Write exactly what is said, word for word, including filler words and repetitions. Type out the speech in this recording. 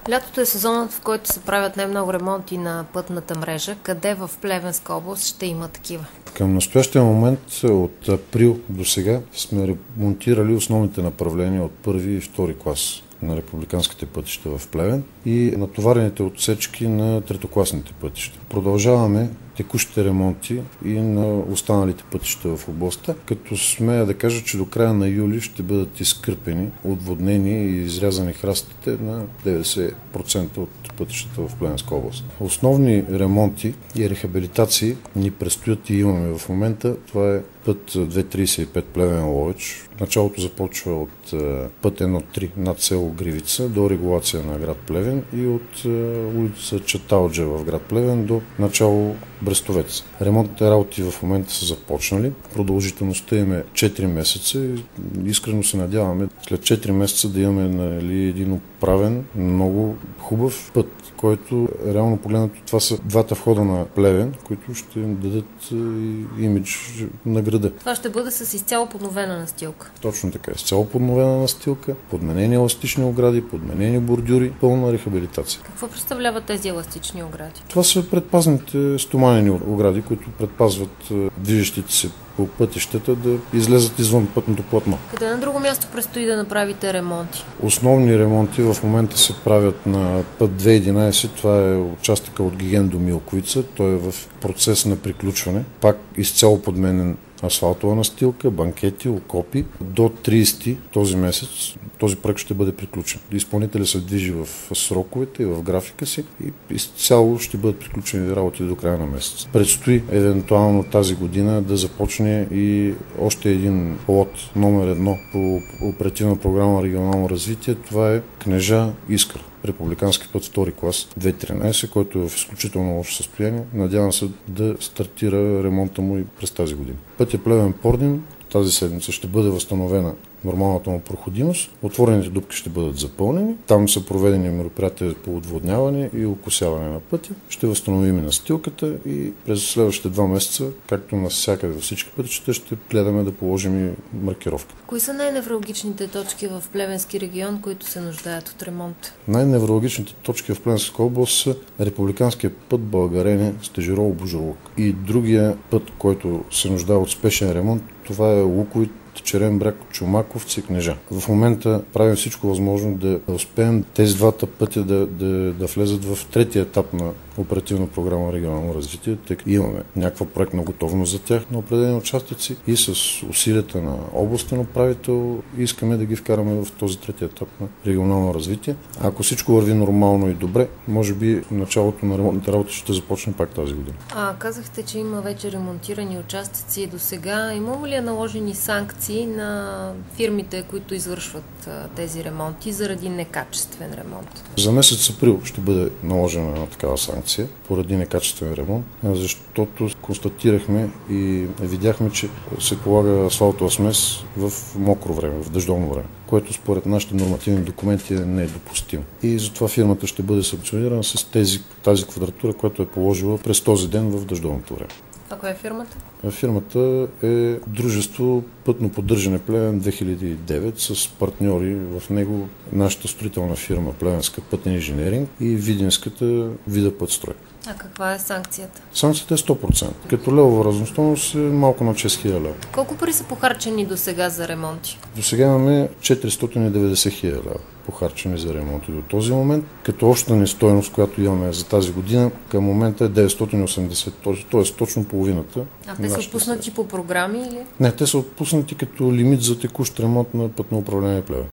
Лятото е сезонът, в който се правят най-много ремонти на пътната мрежа. Къде в Плевенска област ще има такива? Към настоящия момент от април до сега сме ремонтирали основните направления от първи и втори клас на републиканските пътища в Плевен и натоварените отсечки на третокласните пътища. Продължаваме текущите ремонти и на останалите пътища в областта, като смея да кажа, че до края на юли ще бъдат изкърпени, отводнени и изрязани храстите на деветдесет процента от пътищата в Плевенска област. Основни ремонти и рехабилитации ни предстоят и имаме в момента. Това е път две тридесет и пет Плевен-Ловеч. Началото започва от път едно три над село Гривица до регулация на град Плевен и от улица Чаталджа в град Плевен до начало Брестовец. Ремонтните работи в момента са започнали. Продължителността им е четири месеца. Искрено се надяваме след четири месеца да имаме, нали, един оправен, много хубав път, който реално погледнато това са двата входа на Плевен, които ще им дадат имидж на града. Това ще бъде с изцяло подновена настилка. Точно така. Изцяло подновена настилка, подменени еластични огради, подменени бордюри, пълна рехабилитация. Какво представляват тези еластични огради? Това са предпазните стоманени огради, които предпазват движещите се по пътищата да излезат извън пътното платно. Къде на друго място предстои да направите ремонти? Основни ремонти в момента се правят на път две единадесет. Това е участъка от Гиген до Милковица. Той е в процес на приключване. Пак изцяло подменен асфалтова настилка, банкети, окопи. До тридесети този месец този проект ще бъде приключен. Изпълнителят се движи в сроковете и в графика си и изцяло ще бъдат приключени работи до края на месец. Предстои евентуално тази година да започне и още един лот номер едно по оперативна програма регионално развитие. Това е Кнежа-Искър. Републикански път втори клас две тринадесет, който е в изключително лошо състояние. Надявам се да стартира ремонта му и през тази година. Пътя Плевен-Пордим тази седмица ще бъде възстановена нормалната му проходимост. Отворените дупки ще бъдат запълнени. Там са проведени мероприятия по отводняване и окосяване на пътя. Ще възстановим и настилката и през следващите два месеца, както навсякъде във всички пътища, ще гледаме да положим и маркировка. Кои са най-невралгичните точки в Плевенски регион, които се нуждаят от ремонт? Най-невралгичните точки в Плевенска област са републиканския път Българене Стежерол-Божурлук и другия път, който се нуждае от спешен ремонт, това е Луковит, Черен бряг, Чомаковци, Кнежа. В момента правим всичко възможно да успеем тези двата пътя да, да, да влезат в третия етап на оперативна програма регионално развитие, тъй като имаме някаква проектна готовност за тях на определени участъци и с усилията на областен управител искаме да ги вкараме в този третия етап на регионално развитие. Ако всичко върви нормално и добре, може би началото на ремонтните работи ще започне пак тази година. А казахте, че има вече ремонтирани участъци до сега. Има ли наложени санкции на фирмите, които извършват а, тези ремонти заради некачествен ремонт? За месец април ще бъде наложена една такава санкция поради некачествен ремонт, защото констатирахме и видяхме, че се полага асфалтова смес в мокро време, в дъждовно време, което според нашите нормативни документи не е допустимо. И затова фирмата ще бъде санкционирана с тези, тази квадратура, която е положила през този ден в дъждовното време. А коя е фирмата? Фирмата е дружество Пътно поддържане Плевен две хиляди и девет с партньори в него нашата строителна фирма Плевенска пътен инженеринг и Видинската Вида пътстрой. А каква е санкцията? Санкцията е сто процента. Като левова равностойност е малко над шест хиляди лева. Колко пари са похарчени до сега за ремонти? До сега имаме четиристотин и деветдесет хиляди лева похарчени за ремонти до този момент, като общата ни стойност, която имаме за тази година, към момента е деветстотин и осемдесет, т.е. точно половината. А те са отпуснати по програми или? Не, те са отпуснати като лимит за текущ ремонт на пътно управление Плевен.